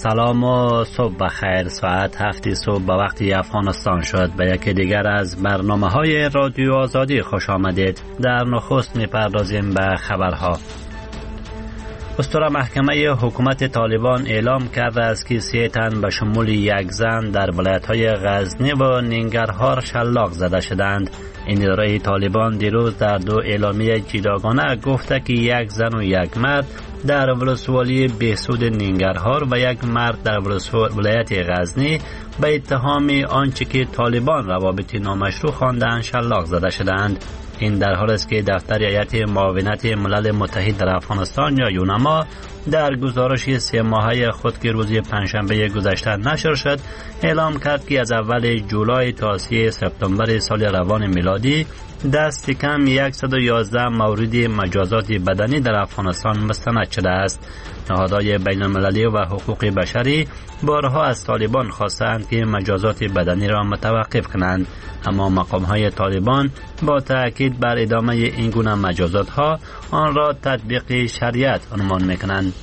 سلام و صبح بخیر. ساعت 7 صبح به وقت افغانستان شد. به یکی دیگر از برنامه‌های رادیو آزادی خوش آمدید. در نخست می‌پردازیم به خبرها. اسطوره محکمه حکومت طالبان اعلام کرده است که 3 تن به شمول 1 زن در ولایت‌های غزنی و ننگرهار شلاق زده شدند. این اداره طالبان دیروز در 2 اعلامیه جداگانه گفته که 1 زن و 1 مرد در ولسوالی بهسود ننگرهار و 1 مرد در ولایت غزنی به اتهام آنچه که طالبان روابط نامشروع خواندند شلاق زده شدند. این در حالی است که دفتر هیئت معاونت ملل متحد در افغانستان یا یونما در گزارش 3 ماهه خود که روز پنجشنبه گذشته نشر شد اعلام کرد که از اول جولای تا 3 سپتامبر سال روان میلادی دست کم 111 مورد مجازات بدنی در افغانستان مستند شده است. نهادهای بین المللی و حقوق بشری بارها از طالبان خواستند که مجازات بدنی را متوقف کنند، اما مقامهای طالبان با تأکید بر ادامه این گونه مجازات ها آن را تطبیق شریعت عنوان میکنند.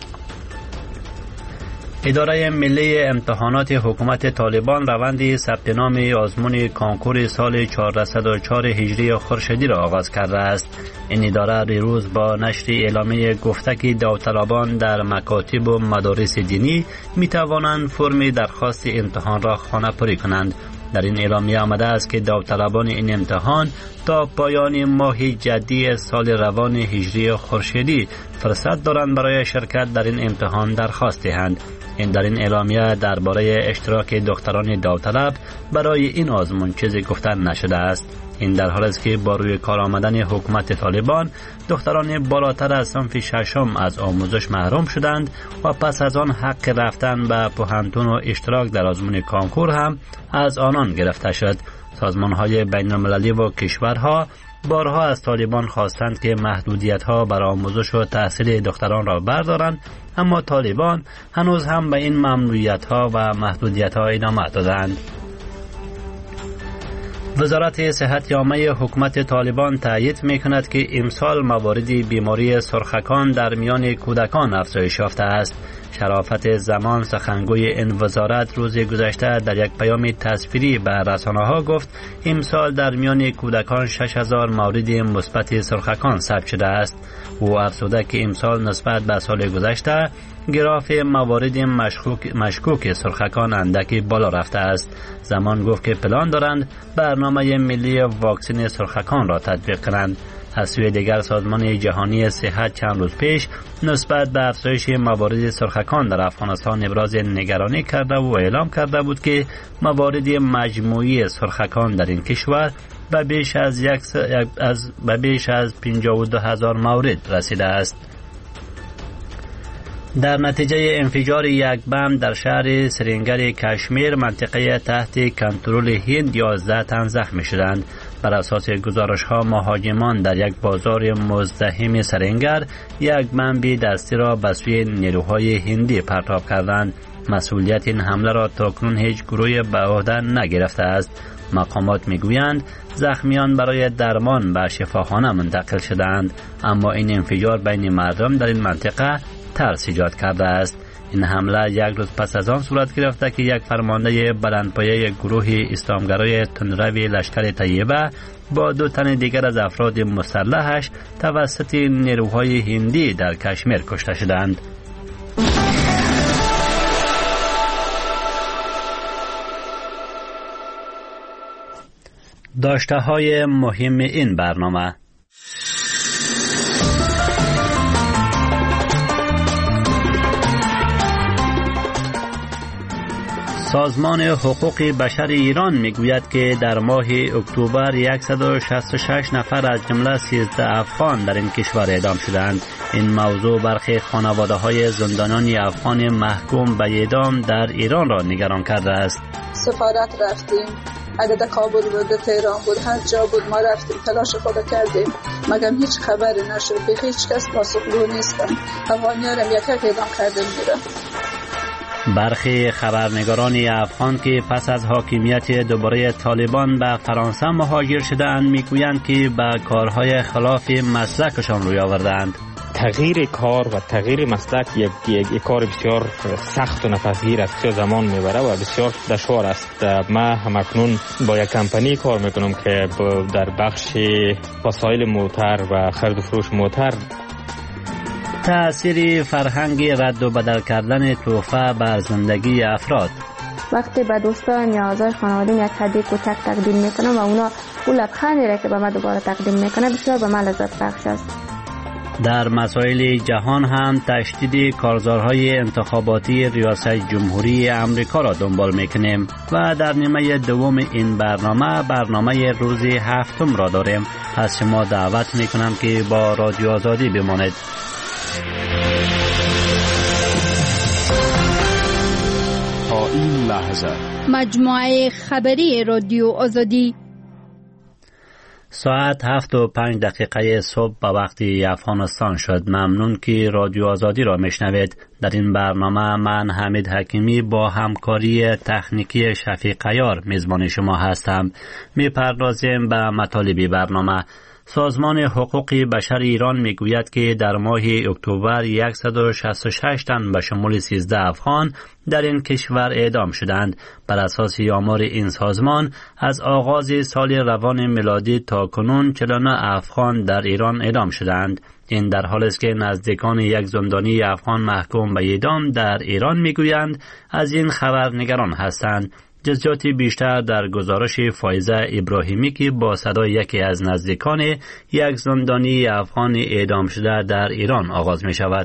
اداره ملی امتحانات حکومت طالبان روند ثبت نام آزمون کنکور سال 1404 هجری خورشیدی را آغاز کرده است. این اداره دیروز با نشر اعلامیه گفته که داوطلبان در مکاتب و مدارس دینی می توانند فرم درخواست امتحان را خانه‌پری کنند. در این اعلامیه آمده است که داوطلبان این امتحان تا پایان ماه جدی سال روان هجری خورشیدی فرصت دارند برای شرکت در این امتحان درخواست دهند. این در این اعلامیه درباره اشتراک دختران داوطلب برای این آزمون چیزی گفته نشده است. این در حالی است که با روی کار آمدن حکومت طالبان دختران بالاتر از صنف 6 از آموزش محروم شدند و پس از آن حق رفتن به پوهنتون و اشتراک در آزمون کنکور هم از آنان گرفته شد. سازمان‌های بین المللی و کشورها بارها از طالبان خواستند که محدودیت‌ها بر آموزش و تحصیل دختران را بردارند، اما طالبان هنوز هم به این ممنوعیت‌ها و محدودیت‌ها ادامه دادند. وزارت صحت عامه حکومت طالبان تایید می‌کند که امسال موارد بیماری سرخکان در میان کودکان افزایش یافته است. شرافت زمان سخنگوی این وزارت روز گذشته در یک پیام تصویری به رسانه‌ها گفت امسال در میان کودکان 6000 مورد مثبت سرخکان ثبت شده است. او افزوده که امسال نسبت به سال گذشته گراف موارد مشکوک سرخکان اندکی بالا رفته است. زمان گفت که پلان دارند برنامه ملی واکسن سرخکان را تطبیق کنند. از سوی دیگر سازمان جهانی صحت چند روز پیش نسبت به افزایش موارد سرخکان در افغانستان ابراز نگرانی کرده و اعلام کرده بود که موارد مجموعی سرخکان در این کشور به بیش از 52,000 مورد رسیده است. در نتیجه انفجار یک بم در شهر سرینگر کشمیر منطقه تحت کنترل هند 11 تن زخمی شدند. بر اساس گزارش‌ها مهاجمان در یک بازار مزدحم سرینگر یک بمب دستی را به سوی نیروهای هندی پرتاب کردند. مسئولیت این حمله را تاکنون هیچ گروهی به عهده نگرفته است. مقامات میگویند زخمیان برای درمان به شفاخانه منتقل شدند، اما این انفجار بین مردم در این منطقه ترس ایجاد کرده است. این حمله یک روز پس از آن صورت گرفته که یک فرمانده بلندپایه گروه اسلامگرای تندروی لشکر طیبه با 2 تن دیگر از افراد مسلحش توسط نیروهای هندی در کشمیر کشته شدند. داشته‌های مهم این برنامه: سازمان حقوق بشر ایران میگوید که در ماه اکتبر 166 نفر از جمله 13 افغان در این کشور اعدام شدند. این موضوع برخی خانواده‌های زندانیان افغان محکوم به اعدام در ایران را نگران کرده است. سفارت رفتیم، اگر کابل بود، تهران بود، هر جا بود ما رفتیم، تلاش خود کردیم، مگر هیچ خبری نشد. به هیچ کس پاسخگو نیستن. افغانیان را یک اعدام کردن میره. برخی خبرنگاران افغان که پس از حاکمیت دوباره طالبان به فرانسه مهاجر شده‌اند میگویند که به کارهای خلاف مسلکشان روی آوردند. تغییر کار و تغییر مسلک یک کار بسیار سخت و نفسگیر است، بسیار زمان میبره و بسیار دشوار است. من همکنون با یک کمپانی کار میکنم که در بخش وسایل موتر و خرید و فروش موتر. تأثیر فرهنگ رد و بدل کردن تحفه بر زندگی افراد. وقتی به دوستان یا اعضای خانواده یک هدیه کوچک تقدیم میکنم و اونا اون لبخندی را که به من دوباره تقدیم میکنه بسیار به من لذت بخش است. در مسائل جهان هم تشدید کارزارهای انتخاباتی ریاست جمهوری امریکا را دنبال میکنیم و در نیمه دوم این برنامه روز هفتم را داریم. از شما دعوت میکنم که با رادیو آزادی بمانید. تا این لحظه مجموعه خبری رادیو آزادی ساعت 7:05 صبح به وقت افغانستان شد. ممنون که رادیو آزادی را میشنوید. در این برنامه من حمید حکیمی با همکاری تکنیکی شفیق عیار میزبان شما هستم. میپردازیم به مطالب برنامه. سازمان حقوق بشر ایران میگوید که در ماه اکتبر 166 تن به شمول 13 افغان در این کشور اعدام شدند. بر اساس آمار این سازمان از آغاز سال روان میلادی تا کنون 49 افغان در ایران اعدام شدند. این در حالی است که نزدیکان یک زندانی افغان محکوم به اعدام در ایران میگویند از این خبر نگران هستند. جزئیات بیشتر در گزارش فایزه ابراهیمی که با صدای یکی از نزدیکان یک زندانی افغان اعدام شده در ایران آغاز می شود.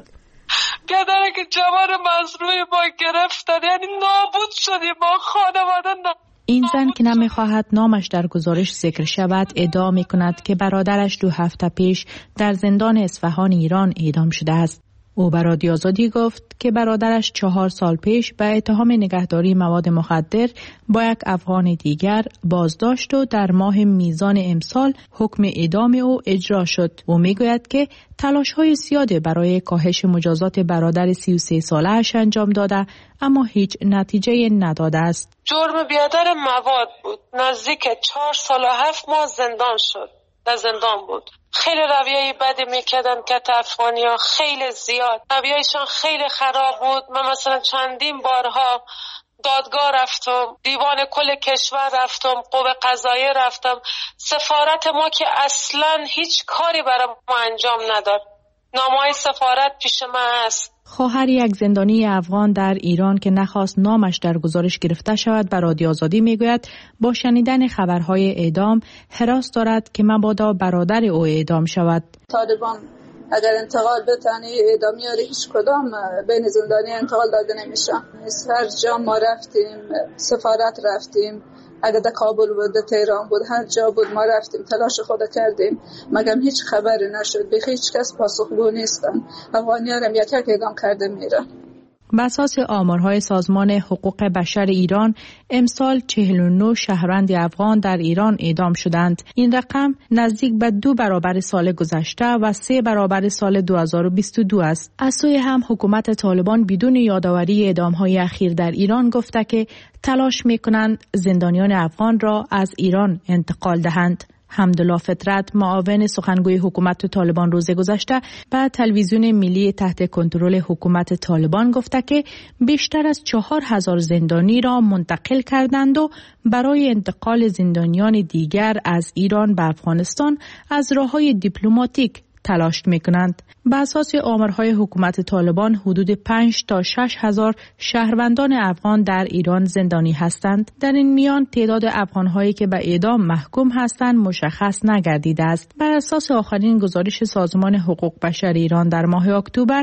پدره که جوان مظلومی ما گرفتن، یعنی نابود شدیم ما خانواده. این زن که نمیخواهد نامش در گزارش ذکر شود ادعا می کند که برادرش 2 هفته پیش در زندان اصفهان ایران اعدام شده است. او به رادیو آزادی گفت که برادرش 4 سال پیش به اتهام نگهداری مواد مخدر با یک افغان دیگر بازداشت و در ماه میزان امسال حکم اعدام او اجرا شد. او میگوید که تلاش‌های زیادی برای کاهش مجازات برادر 33 ساله‌اش انجام داده اما هیچ نتیجه نداده است. جرم بیادر مواد بود. نزدیک 4 سال و 7 ماه زندان شد. در زندان بود. خیلی رویای بدی میکردن که افغانی‌ها خیلی زیاد. رویایشان خیلی خراب بود. من مثلا چندین بارها دادگاه رفتم، دیوان کل کشور رفتم، قوه قضاییه رفتم. سفارت ما که اصلاً هیچ کاری برای ما انجام نداد. نامه‌های سفارت پیش من هست. خواهر یک زندانی افغان در ایران که نخواست نامش در گزارش گرفته شود به رادیو آزادی میگوید با شنیدن خبرهای اعدام هراس دارد که مبادا برادر او اعدام شود. طالبان اگر انتقال بتنه اعدامی ها هیچ کدام بین زندانی انتقال داده نمیشه. هر جا ما رفتیم، سفارت رفتیم، اگر در کابل بود، در تهران بود، هر جا بود ما رفتیم، تلاش خود کردیم، مگم هیچ خبری نشد. به هیچ کس پاسخگو نیستن. افغانی‌ها هم یک اعدام کرده میره. بر اساس آمارهای سازمان حقوق بشر ایران امسال 49 شهروند افغان در ایران اعدام شدند. این رقم نزدیک به 2 برابر سال گذشته و 3 برابر سال 2022 است. از سوی هم حکومت طالبان بدون یادآوری اعدام‌های اخیر در ایران گفته که تلاش می‌کنند زندانیان افغان را از ایران انتقال دهند. حمدالله فطرت معاون سخنگوی حکومت طالبان روز گذشته به تلویزیون ملی تحت کنترل حکومت طالبان گفته که بیشتر از 4000 زندانی را منتقل کردند و برای انتقال زندانیان دیگر از ایران به افغانستان از راه‌های دیپلماتیک تلاش می‌کنند. بر اساس آمارهای حکومت طالبان حدود 5 تا 6 هزار شهروندان افغان در ایران زندانی هستند. در این میان تعداد افغان‌هایی که به اعدام محکوم هستند مشخص نگردیده است. بر اساس آخرین گزارش سازمان حقوق بشر ایران در ماه اکتبر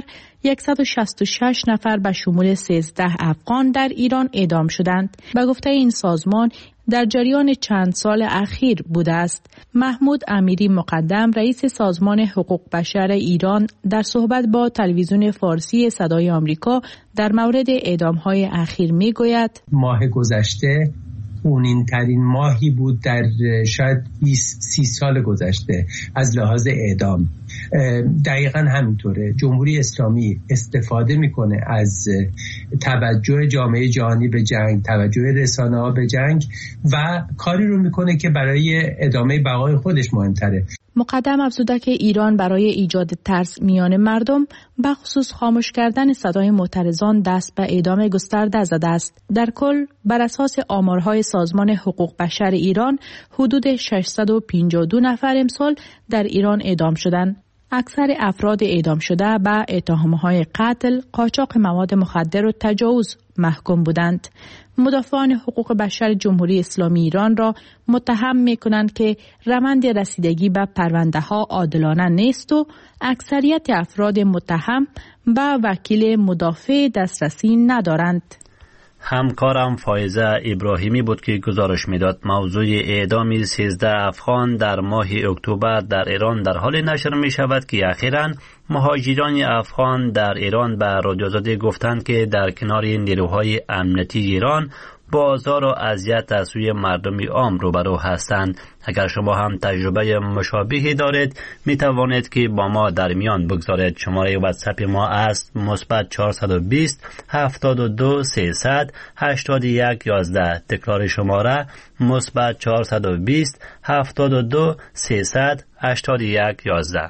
166 نفر به شمول 13 افغان در ایران اعدام شدند. به گفته این سازمان در جریان چند سال اخیر بوده است. محمود امیری مقدم رئیس سازمان حقوق بشر ایران در صحبت با تلویزیون فارسی صدای آمریکا در مورد اعدام‌های اخیر می‌گوید ماه گذشته خونین ترین ماهی بود در شاید 20-30 سال گذشته از لحاظ اعدام. دقیقاً همینطوره. جمهوری اسلامی استفاده میکنه از توجه جامعه جهانی به جنگ، توجه رسانه‌ها به جنگ و کاری رو میکنه که برای ادامه بقای خودش مهمتره. مقدم افزوده که ایران برای ایجاد ترس میان مردم به خصوص خاموش کردن صدای معترضان دست به اعدام گسترده زده است. در کل بر اساس آمارهای سازمان حقوق بشر ایران حدود 652 نفر امسال در ایران اعدام شدند. اکثر افراد اعدام شده به اتهام‌های قتل، قاچاق مواد مخدر و تجاوز محکوم بودند. مدافعان حقوق بشر جمهوری اسلامی ایران را متهم می‌کنند که روند رسیدگی به پرونده‌ها عادلانه نیست و اکثریت افراد متهم به وکیل مدافع دسترسی ندارند. همکارم فایزه ابراهیمی بود که گزارش میداد. موضوع اعدام 13 افغان در ماه اکتبر در ایران در حال نشر می شود که اخیراً مهاجران افغان در ایران به رادیو آزادی گفتند که در کنار نیروهای امنیتی ایران با آزار و اذیت از سوی مردم عام روبرو هستند. اگر شما هم تجربه مشابهی دارید می توانید که با ما در میان بگذارید. شماره واتساپ ما است +420 72 300 81 11. تکرار شماره +420 72 300 81 11.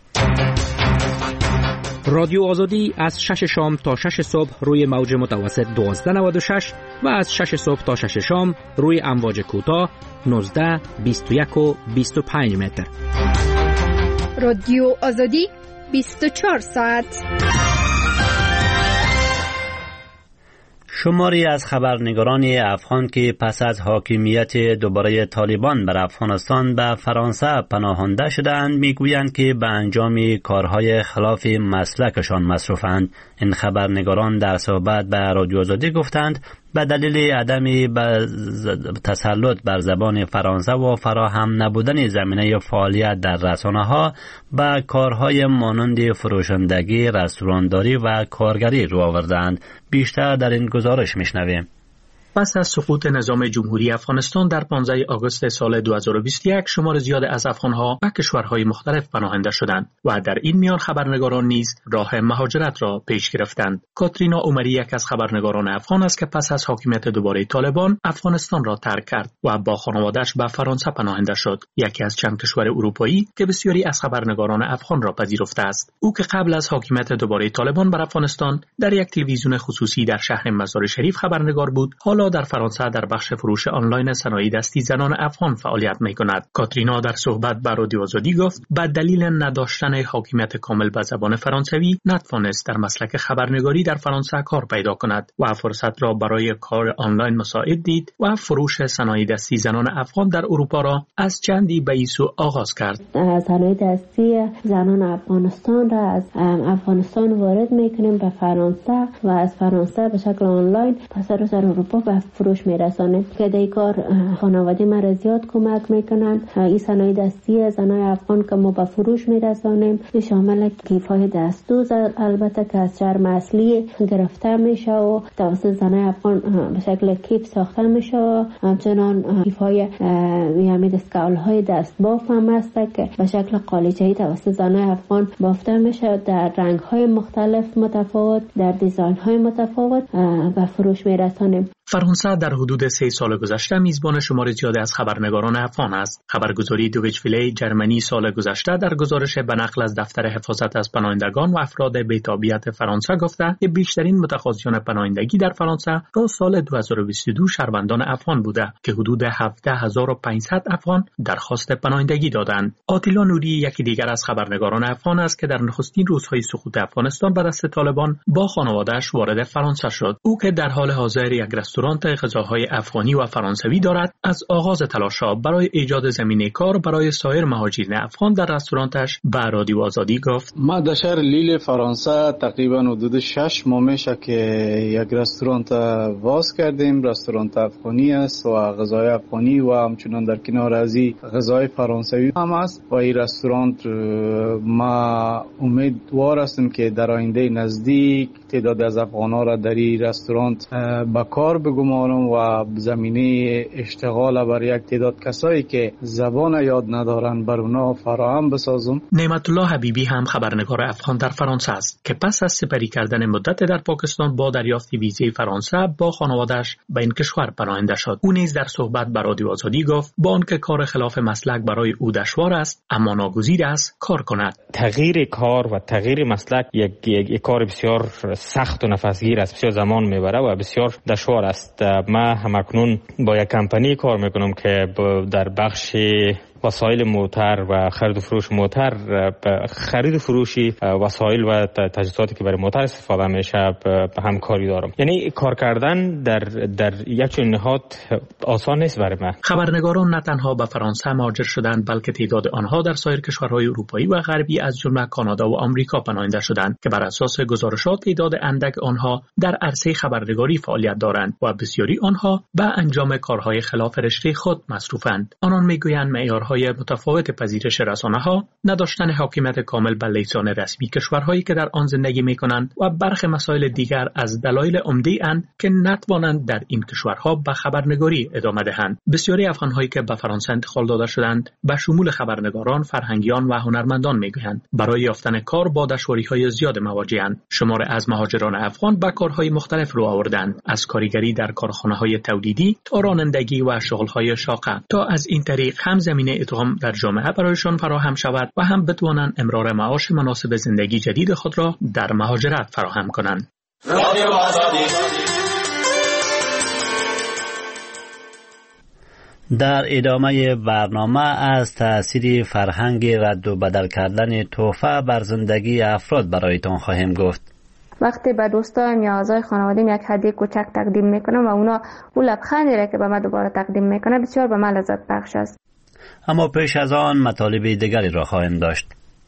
رادیو آزادی از 6 شام تا 6 صبح روی موج متوسط 1296 و از 6 صبح تا 6 شام روی امواج کوتاه 19 21 و 25 متر. رادیو آزادی 24 ساعت. شماری از خبرنگاران افغان که پس از حاکمیت دوباره طالبان بر افغانستان به فرانسه پناهنده شدند میگویند که به انجام کارهای خلاف مسلکشان مصروفند. این خبرنگاران در صحبت به رادیو آزادی گفتند به دلیل عدم تسلط بر زبان فرانسه و فراهم نبودن زمینه فعالیت در رسانه‌ها به کارهای مانند فروشندگی، رستورانداری و کارگری رو آوردند. بیشتر در این گزارش میشنویم. پس از سقوط نظام جمهوری افغانستان در 15 آگوست سال 2021 شمار زیاد از افغانها به کشورهای مختلف پناهنده شدند و در این میان خبرنگاران نیز راه مهاجرت را پیش گرفتند. کاترینا عمری یک از خبرنگاران افغان است که پس از حاکمیت دوباره طالبان افغانستان را ترک کرد و با خانواده‌اش به فرانسه پناهنده شد، یکی از چند کشور اروپایی که بسیاری از خبرنگاران افغان را پذیرفته است. او که قبل از حاکمیت دوباره طالبان بر افغانستان در یک تلویزیون خصوصی در شهر مزار شریف خبرنگار بود، حالا در فرانسه در بخش فروش آنلاین صنایع دستی زنان افغان فعالیت می‌کند. کاترینا در صحبت با رادیو آزادی گفت به دلیل نداشتن حاکمیت کامل به زبان فرانسوی نتوانست در مسلک خبرنگاری در فرانسه کار پیدا کند و فرصت را برای کار آنلاین مساعد دید و فروش صنایع دستی زنان افغان در اروپا را از چندی به این سو آغاز کرد. صنایع دستی زنان افغانستان را از افغانستان وارد می‌کنیم به فرانسه و از فرانسه به شکل آنلاین پس از اروپا به فروش میرسانه که در کار خانواده ما را زیاد کمک میکنن. این صنایع دستی زنای افغان که ما به فروش میرسانیم شامل کیف‌های دستدوز البته که از چرم اصلی گرفته میشه و توسط زنای افغان به شکل کیف ساخته میشه و همچنان کیف‌های یعنی دستکول‌های دست باف هم هست که به شکل قالیچه‌ای توسط زنای افغان بافته میشه در رنگ‌های مختلف متفاوت در دیزاین‌های متفاوت به فروش میرسانیم. فرانسه در حدود 3 سال گذشته میزبان شمار زیادی از خبرنگاران افغان است. خبرگزاری دویچ وله جرمنی سال گذشته در گزارش به نقل از دفتر حفاظت از پناهندگان و افراد بی‌تابعیت فرانسه گفته که بیشترین متقاضیان پناهندگی در فرانسه تا سال 2022 شهروندان افغان بوده که حدود 17500 افغان درخواست پناهندگی دادند. آتیلا نوری یکی دیگر از خبرنگاران افغان است که در نخستین روزهای سقوط افغانستان به دست طالبان با خانواده‌اش وارد فرانسه شد. او که در حال حاضر یک رستوران غذاهای افغانی و فرانسوی دارد، از آغاز تلاش‌ها برای ایجاد زمینه کار برای سایر مهاجرین افغان در رستورانش به رادیو آزادی گفت: ما در شهر لیل فرانسه تقریبا حدود 6 ماه میشه که یک رستوران واس کردیم. رستوران افغانی است و غذای افغانی و همچنان در کنار ازی غذای فرانسوی هم است و این رستوران ما امیدوار هستیم که در آینده نزدیک تعداد از افغان‌ها را در این رستوران به کار بگمارم و زمینه اشتغال بر یک تعداد کسایی که زبان یاد ندارن بر اونا فراهم بسازم. نعمت الله حبیبی هم خبرنگار افغان در فرانسه است که پس از سپری کردن مدت در پاکستان با دریافت ویزای فرانسه با خانواده‌اش به این کشور پناهنده شد. او نیز در صحبت با رادیو آزادی گفت با آنکه کار خلاف مسلک برای او دشوار است اما ناگزیر است کار کند. تغییر کار و تغییر مسلک یک کار بسیار سخت و نفسگیر است، بسیار زمان میبره و بسیار دشوار است. من همکنون با یک کمپانی کار میکنم که در بخش وسایل موتر و خرید و فروش موتر، خرید و فروشی وسایل و تجهیزاتی که برای موتر استفاده میشه همکاری دارم. یعنی کار کردن در یک چنین نهاد آسان نیست برای من. خبرنگاران نه تنها به فرانسه مهاجر شدند بلکه تعداد آنها در سایر کشورهای اروپایی و غربی از جمله کانادا و آمریکا پناهنده شدند که بر اساس گزارشات تعداد اندک آنها در عرصه خبرنگاری فعالیت دارند و بسیاری آنها به انجام کارهای خلاف رشته خود مصروفند. آنان میگویند معیارهای متفاوت پذیرش رسانه‌ها، نداشتن حاکمیت کامل بر لیسان رسمی کشورهایی که در آن زندگی می‌کنند و برخی مسائل دیگر از دلایل عمده اند که نتوانند در این کشورها به خبرنگاری ادامه دهند. بسیاری افغان‌هایی که به فرانسه انتقال داده شدند به شمول خبرنگاران، فرهنگیان و هنرمندان می‌گویند برای یافتن کار با دشواری‌های زیاد مواجه‌اند. شمار از مهاجران افغان به کارهای مختلف رو آوردند، از کارگری در کارخانه‌های تولیدی تا رانندگی و شغل‌های شاقه، تا از این طریق هم زمینه ادغام در جامعه برایشان فراهم شود و هم بتوانند امرار معاش مناسب زندگی جدید خود را در مهاجرت فراهم کنند. در ادامه برنامه از تأثیر فرهنگ رد و بدل کردن تحفه بر زندگی افراد برایتان خواهیم گفت. وقتی به دوستان یا اعضای خانواده‌ام یک هدیه کوچک تقدیم میکنم و اونا اون لبخندی را که به من دوباره تقدیم میکنه بسیار به من لذت بخش است. اما پیش از آن مطالب دیگری را خواهیم داشت.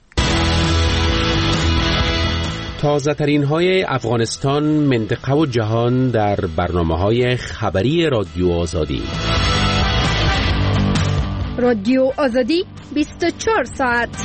تازه ترین های افغانستان، منطقه و جهان در برنامه‌های خبری رادیو آزادی. رادیو آزادی 24 ساعت.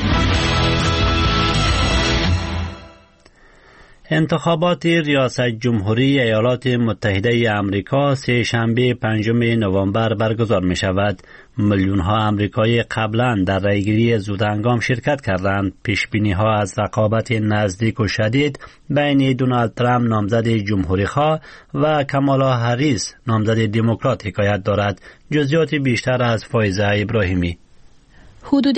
انتخابات ریاست جمهوری ایالات متحده آمریکا سه شنبه 5 نوامبر برگزار می شود. میلیون ها آمریکایی قبلا در رأیگیری زودهنگام شرکت کردند. پیشبینی ها از رقابت نزدیک و شدید بین دونالد ترامپ نامزد جمهوری خواه و کامالا هریس نامزد دموکرات حکایت دارد. جزئیات بیشتر از فایزه ابراهیمی. حدود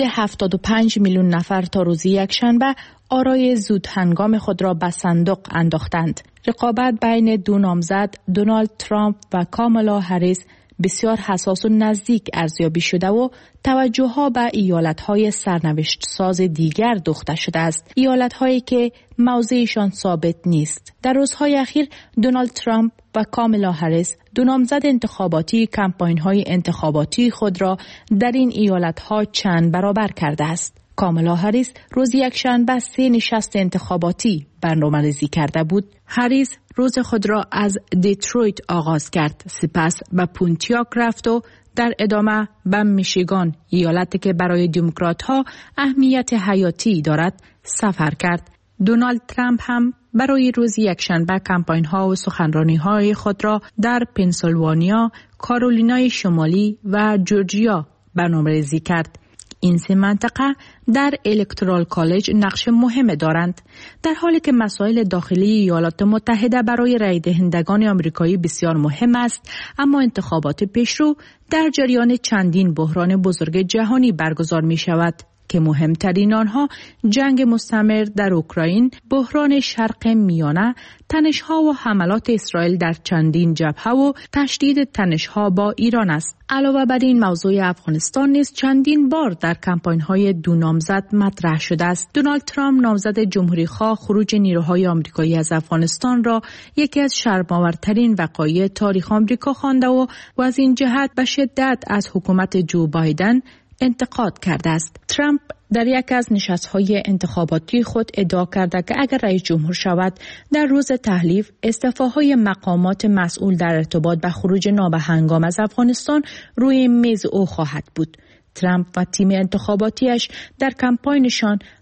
75 میلیون نفر تا روز یکشنبه آرای زود هنگام خود را به صندوق انداختند. رقابت بین دو نامزد دونالد ترامپ و کامالا هریس بسیار حساس و نزدیک ارزیابی شده و توجه‌ها به ایالت‌های سرنوشت ساز دیگر دوخته شده است. ایالت‌هایی که موضعشان ثابت نیست. در روزهای اخیر دونالد ترامپ و کامالا هریس دو نامزد انتخاباتی کمپاین‌های انتخاباتی خود را در این ایالت‌ها چند برابر کرده است. کامالا هریس روز یکشنبه 3 نشست انتخاباتی برنامه‌ریزی کرده بود. هریس روز خود را از دیترویت آغاز کرد، سپس به پونتیاک رفت و در ادامه به میشیگان، ایالتی که برای دموکرات‌ها اهمیت حیاتی دارد، سفر کرد. دونالد ترامپ هم برای روز یکشنبه کمپاین‌ها و سخنرانی‌های خود را در پنسیلوانیا، کارولینای شمالی و جورجیا برنامه‌ریزی کرد. این سه منطقه در الکترال کالج نقش مهم دارند، در حالی که مسائل داخلی ایالات متحده برای رای دهندگان آمریکایی بسیار مهم است، اما انتخابات پیشرو در جریان چندین بحران بزرگ جهانی برگزار می شود که مهمترین آنها جنگ مستمر در اوکراین، بحران شرق میانه، تنش‌ها و حملات اسرائیل در چندین جبهه و تشدید تنش‌ها با ایران است. علاوه بر این موضوع افغانستان نیز چندین بار در کمپاین‌های دو نامزد مطرح شده است. دونالد ترامپ نامزد جمهوری‌خواه خروج نیروهای آمریکایی از افغانستان را یکی از شرم‌آورترین وقایع تاریخ آمریکا خوانده و از این جهت به شدت از حکومت جو بایدن انتقاد کرده است. ترامپ در یک از نشست‌های انتخاباتی خود ادعا کرده که اگر رئیس جمهور شود، در روز تحلیف استعفاهای مقامات مسئول در ارتباط به خروج نابهنگام از افغانستان روی میز او خواهد بود. ترامپ و تیم انتخاباتیش در کمپاینشان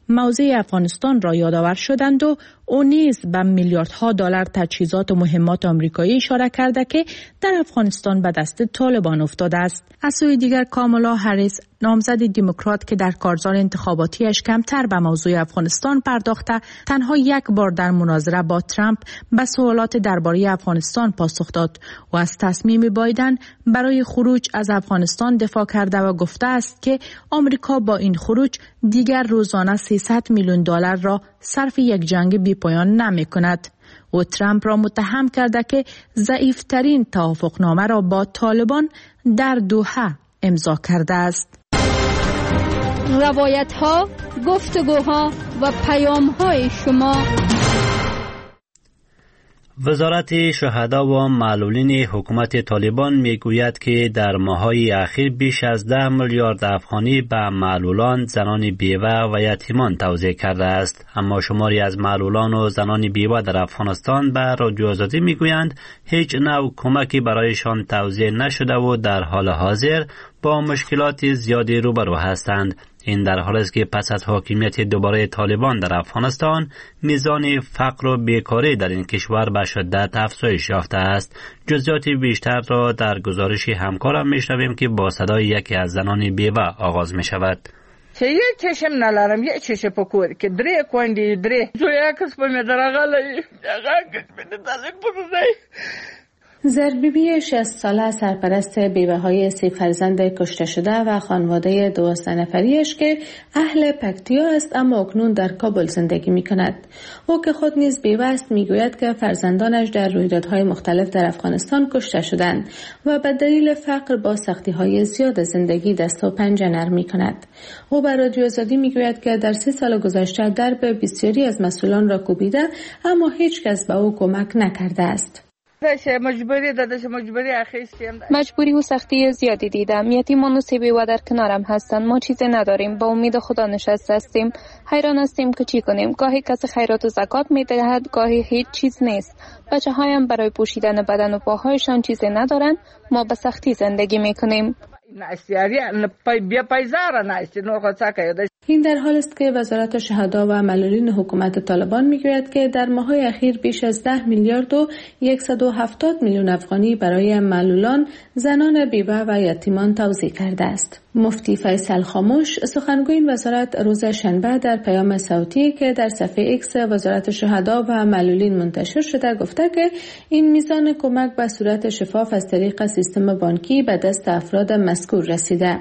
موضع افغانستان را یادآور شدند و او نیز به میلیاردها دلار تجهیزات و مهمات آمریکایی اشاره کرده که در افغانستان به دست طالبان افتاده است. از سوی دیگر کامالا هریس نامزد دموکرات که در کارزار انتخاباتیش کمتر به موضوع افغانستان پرداخته تنها یک بار در مناظره با ترامپ به سوالات درباره افغانستان پاسخ داد و از تصمیم بایدن برای خروج از افغانستان دفاع کرده و گفته است که آمریکا با این خروج دیگر روزانه 300 میلیون دلار را صرف یک جنگ بی پایان نمی کند. و ترامپ را متهم کرده که ضعیفترین توافقنامه را با طالبان در دوحه امضا کرده است. روایت ها، گفتگوها و پیام های شما. وزارت شهدا و معلولین حکومت طالبان میگوید که در ماه‌های اخیر بیش از 10 میلیارد افغانی به معلولان، زنان بیوه و یتیمان توزیع کرده است. اما شماری از معلولان و زنان بیوه در افغانستان به رادیو آزادی میگویند هیچ نوع کمکی برایشان توزیع نشده و در حال حاضر با مشکلات زیادی روبرو هستند. این در حالی است که پس از حاکمیت دوباره طالبان در افغانستان میزان فقر و بیکاری در این کشور به شدت افزایش یافته است. جزئیات بیشتر را در گزارش همکارم میشنویم که با صدای یکی از زنان بیوه آغاز می شود. چه یک چشم نلارم، یک چشم پکور که دره کواندی دره جویا کس په مې درغلی هغه کس مې دلته پروزای. زربیبی 60 ساله سرپرست بیوه‌های 3 فرزند کشته شده و خانواده 12 نفریش که اهل پکتیا است اما اکنون در کابل زندگی می‌کند. او که خود نیز بیوه است میگوید که فرزندانش در رویدادهای مختلف در افغانستان کشته شدند و به دلیل فقر با سختی‌های زیاد زندگی دست و پنجه نرم می‌کند. او به رادیو آزادی میگوید که در 3 سال گذشته درب بسیاری از مسئولان را کوبیده اما هیچ کس به او کمک نکرده است. مجبوری و سختی زیادی دیدم. یتیمان و 3 بیوه در کنارم هستند. ما چیزی نداریم. با امید خدا نشسته هستیم. حیران هستیم که چی کنیم. گاهی کسی خیرات و زکات میدهد، گاهی هیچ چیز نیست. بچه هایم برای پوشیدن بدن و پاهایشان چیزی ندارند. ما به سختی زندگی میکنیم. این در حال است که وزارت شهدا و معلولین حکومت طالبان میگوید که در ماه‌های اخیر بیش از 10 میلیارد و 170 میلیون افغانی برای معلولان، زنان بیوه و یتیمان توزیع کرده است. مفتی فیصل خاموش سخنگوی این وزارت روز شنبه در پیام صوتی که در صفحه ایکس وزارت شهدا و معلولین منتشر شده گفته که این میزان کمک به صورت شفاف از طریق سیستم بانکی به دست افراد مذکور رسیده.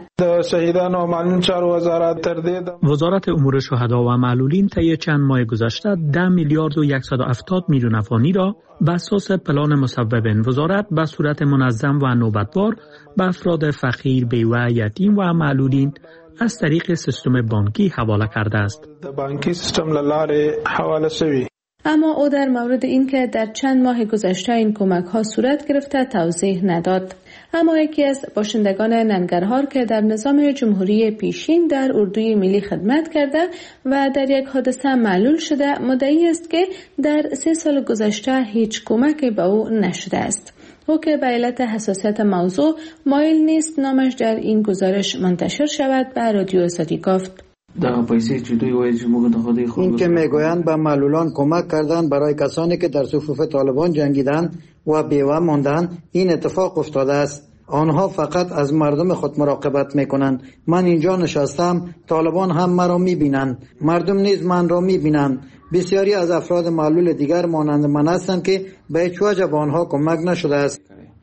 وزارت امور شهدا و معلولین طی چند ماه گذشته 10 میلیارد و 170 میلیون افغانی را به اساس پلان مصوب این وزارت به صورت منظم و نوبتوار به افراد فقیر، بیوه، یتیم و معلولین از طریق سیستم بانکی حواله کرده است. بانکی سیستم لاره حواله شوی. اما او در مورد این که در چند ماه گذشته این کمک ها صورت گرفته توضیح نداد. اما یکی از باشندگان ننگرهار که در نظام جمهوری پیشین در اردوی ملی خدمت کرده و در یک حادثه معلول شده مدعی است که در 3 سال گذشته هیچ کمکی به او نشده است. او که به علت حساسیت موضوع مایل نیست نامش در این گزارش منتشر شود به رادیو آزادی گفت. این که میگویند به معلولان کمک کردن برای کسانی که در صفوف طالبان جنگیدند و بیوه ماندند، این اتفاق افتاده است. آنها فقط از مردم خود مراقبت میکنند. من اینجا نشستم، طالبان هم مرا میبینند، مردم نیز من را میبینند. بسیاری از افراد معلول دیگر مانند من هستند که به هیچ وجه به آنها کمک نشده است.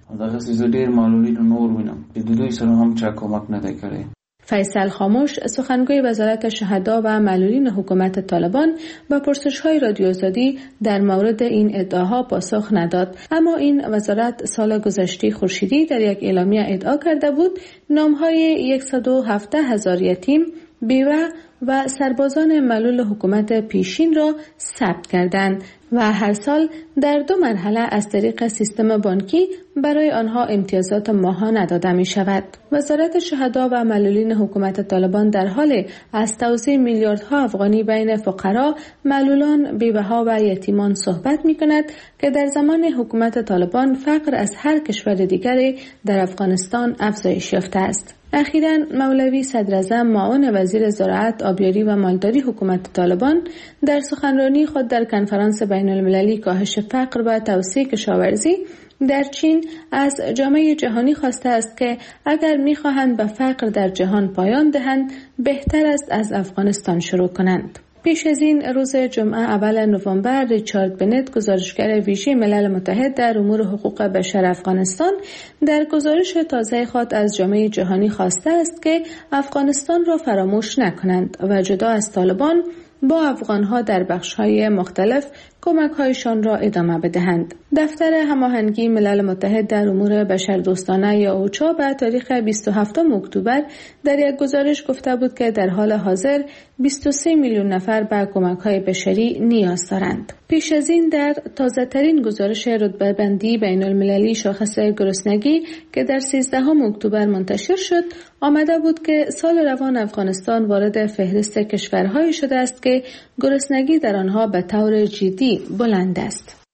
فیصل خاموش سخنگوی وزارت شهدا و معلولین حکومت طالبان با پرسش‌های رادیو آزادی در مورد این ادعاها پاسخ نداد، اما این وزارت سال گذشته خورشیدی در یک اعلامیه ادعا کرده بود نام‌های 117,000 یتیم، بیوه و سربازان معلول حکومت پیشین را ثبت کردند و هر سال در 2 مرحله از طریق سیستم بانکی برای آنها امتیازات ماهانه داده می شود. وزارت شهدا و معلولین حکومت طالبان در حال از توزیع میلیاردها افغانی بین فقرا، معلولان، بیوه‌ها و یتیمان صحبت می کند که در زمان حکومت طالبان فقر از هر کشور دیگری در افغانستان افزایش یافته است. اخیراً مولوی صدراعظم معاون وزیر زراعت، آبیاری و مالداری حکومت طالبان در سخنرانی خود در کنفرانس بین المللی کاهش فقر و توسعه کشاورزی در چین از جامعه جهانی خواسته است که اگر می‌خواهند به فقر در جهان پایان دهند، بهتر است از افغانستان شروع کنند. پیش از این روز جمعه اول نوامبر ریچارد بنت، گزارشگر ویژه ملل متحد در امور حقوق بشر افغانستان، در گزارش تازه خود از جامعه جهانی خواسته است که افغانستان را فراموش نکنند و جدا از طالبان با افغانها در بخش‌های مختلف کمک‌هایشان را ادامه بدهند. دفتر هماهنگی ملل متحد در امور بشردوستانه یا اوچا به تاریخ 27 اکتبر در یک گزارش گفته بود که در حال حاضر 23 میلیون نفر به کمک‌های بشری نیاز دارند. پیش از این در تازه‌ترین گزارش رتبه‌بندی بین‌المللی شاخص گرسنگی که در 13 اکتبر منتشر شد، آمده بود که سال روان افغانستان وارد فهرست کشورهایی شده است که گرسنگی در آنها به طور جدی بلند است.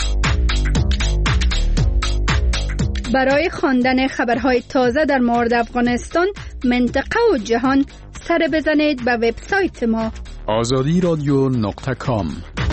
برای خواندن خبرهای تازه در مورد افغانستان، منطقه و جهان، سر بزنید به وبسایت ما azadiradyo.com.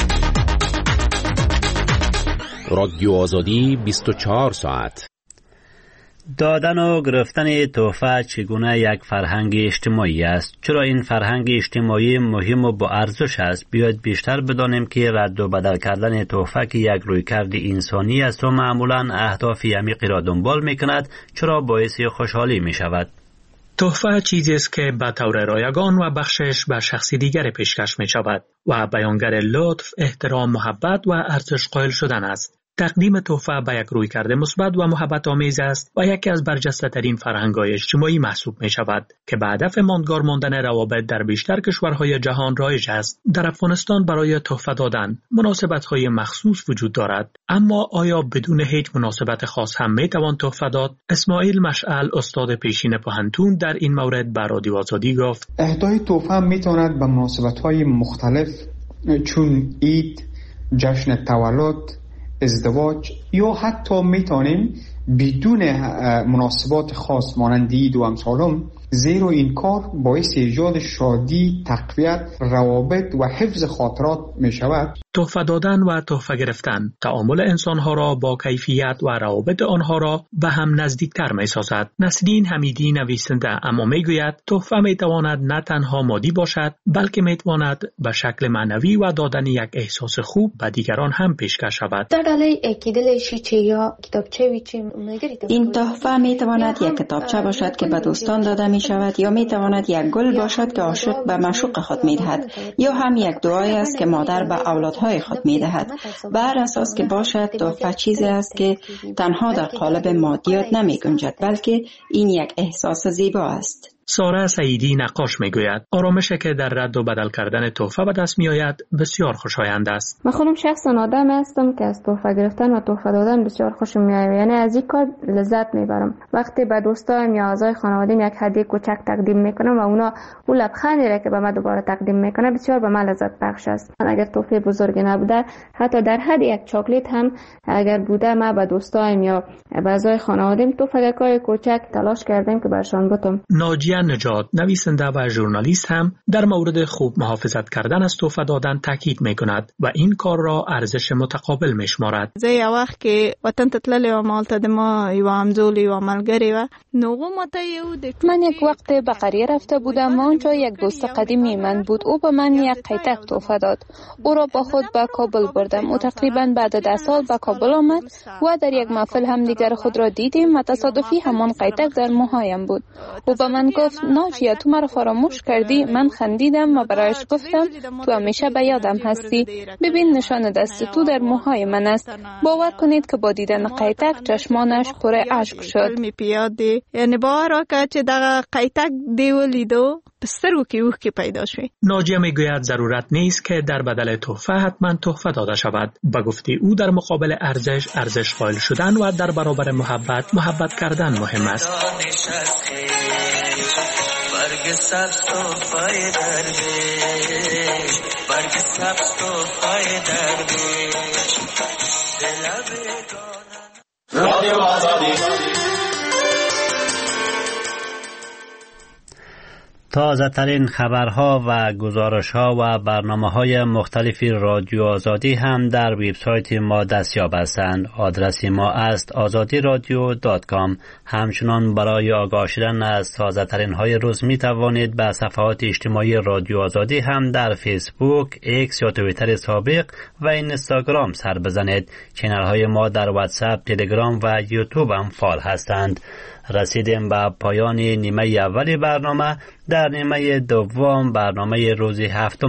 رادیو آزادی 24 ساعت. دادن و گرفتن تحفه چگونه یک فرهنگ اجتماعی است؟ چرا این فرهنگ اجتماعی مهم و با ارزش است؟ بیاید بیشتر بدانیم که رد و بدل کردن تحفه که یک رویکرد انسانی است و معمولاً اهداف عمیقی را دنبال می‌کند، چرا باعث خوشحالی می‌شود؟ تحفه چیزی است که به طور رایگان و بخشش به شخص دیگر پیشکش می‌شود و بیانگر لطف، احترام، محبت و ارزش قائل شدن است. تقدیم تحفه به یک رویکرد مثبت و محبت آمیز است و یکی از برجسته ترین فرهنگ‌های اجتماعی محسوب می شود که به هدف ماندگار ماندن روابط در بیشتر کشورهای جهان رایج است. در افغانستان برای تحفه دادن مناسبت‌های مخصوص وجود دارد، اما آیا بدون هیچ مناسبت خاص هم می توان تحفه داد؟ اسماعیل مشعل، استاد پیشین پوهنتون، در این مورد به رادیو آزادی گفت: اهدای تحفه می تواند به مناسبت‌های مختلف چون عید، جشن تولد، ازدواج یا حتی میتونیم بدون مناسبات خاص مانند عید و امثالم، زیرا این کار باعث ایجاد شادی، تقویت روابط و حفظ خاطرات می شود. تحفه دادن و تحفه گرفتن تعامل انسانها را با کیفیت و روابط آنها را به هم نزدیکتر می سازد. نسرین حمیدی، نویسنده، اما می گوید تحفه می تواند نه تنها مادی باشد، بلکه می تواند به شکل معنوی و دادن یک احساس خوب به دیگران هم پیشکش شود. این تحفه می تواند یک کتابچه باشد که به دوستان داده می شود، یا می تواند یک گل باشد که عاشق به معشوق خود می دهد، یا هم یک دعای است که مادر به اولادهای خود می دهد. بر اساس که باشد، تحفه چیزی است که تنها در قالب مادیات نمی گنجد، بلکه این یک احساس زیبا است. ساره سعیدی، نقاش، میگوید آرامشی که در رد و بدل کردن تحفه به دست می آید بسیار خوشایند است. من خودم شخصا آدم هستم که از تحفه گرفتن و تحفه دادن بسیار خوشم میاد، یعنی از این کار لذت میبرم. وقتی به دوستایم یا اعضای خانواده‌ام یک هدیه کوچک تقدیم میکنم و اونا اون لبخندی را که به من دوباره تقدیم میکنه بسیار به من لذت بخش است. من اگر تحفه بزرگی نبوده، حتی در حد یک چاکلیت هم اگر بوده، من به دوستایم یا به اعضای خانواده‌ام تحفه‌های کوچک تلاش کردم که برشان بدم. نجات، نویسنده و ژورنالیست، هم در مورد خوب محافظت کردن از تحفه دادن تاکید میکند و این کار را ارزش متقابل میشمارد. زه یو وخت کې وطن ته تللی وم، هلته د ما یو همزول یو ملګری و، نو هغه ماته یو من یک وقت به قریه رفته بودم و آنجا یک دوست قدیمی من بود. او به من یک قیتک تحفه داد. او را با خود به کابل بردم. او تقریبا بعد 10 سال به کابل آمد و در یک محفل هم دیگر خود را دیدیم و تصادفی همان قیتک در موهایم بود. او به من گفت ناجیه تو مرا فراموش کردی. من خندیدم و برایش گفتم تو همیشه به یادم هستی. ببین نشان دست تو در موهای من است. باور کنید که با دیدن قیتک چشمانش پر اشک شد. یعنی باور وکړه چې دغه قیتک دی ولیدو په سترګو کې اوښکې پیدا شوې. ناجیه میگوید ضرورت نیست که در بدل تحفه حتما تحفه داده شود. به گفته او در مقابل ارزش قائل شدن و در برابر محبت کردن مهم است. برگ سبز تحفه درویش، برگ سبز تحفه درویش، دل بیگانه. رادیو آزادی تازه ترین خبرها و گزارشها و برنامه‌های مختلف رادیو آزادی هم در وبسایت ما دستیاب هستند. آدرس ما است azadiradio.com. همچنان برای آگاه شدن از تازه ترین های روز می توانید به صفحات اجتماعی رادیو آزادی هم در فیسبوک، ایکس یا توییتر سابق و اینستاگرام سر بزنید. چینل های ما در واتساپ، تلگرام و یوتیوب هم فعال هستند. رسیدیم به پایان نیمه اولی برنامه. در نیمه دوم برنامه روز هفتم